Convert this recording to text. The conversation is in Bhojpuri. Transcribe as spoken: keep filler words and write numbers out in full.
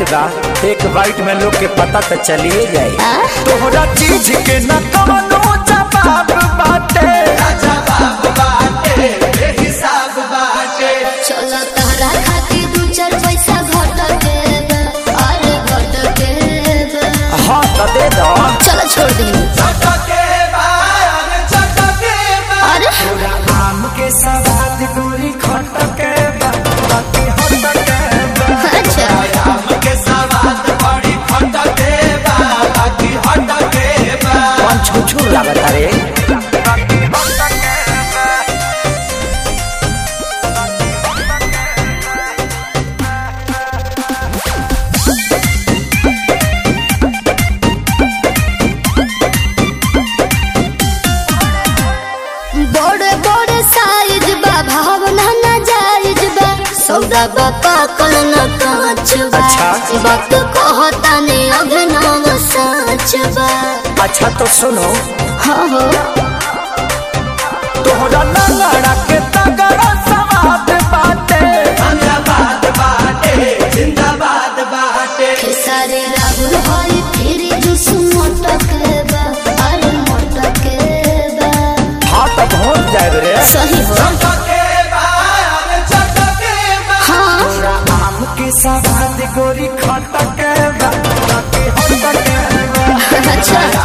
बा, एक बाइट में लोग के पता तो चलिए जाए। तोहरा चीज के न कवनो जवाब बाटे, जवाब बाटे, बेहिसाब बाटे। चलो तहरा खातिर दू चार पैसा घट के अरे घट के हाँ तो दे दो। चलो छोड़ दी अरे पूरा आम के सवाद गोरी खट के बा, बाकी हट के बा। अच्छा आम के सवाद बड़ी खट के बा, बाकी हट के बा। कौन छुछू लागत रे? बड़े बड़े साइज बा भावना ना जायज बा सौदा बापा कल न कांच बा। अच्छा। वक्त कहता ने अभिनव सच बा। अच्छा तो सुनो, हाँ हो तोहरा लंगड़ा के तगड़ा सवाद बाटे, जिंदाबाद बाटे, जिंदाबाद बाटे। खेसारी राहुल हरी फिर जुस मोटक बा अरे मोटक बा। हाँ तो पहुँच जाए रे। सही हो हाँ पूरा आम के सवाद गोरी खट के बा, बाकी हट के बा। अच्छा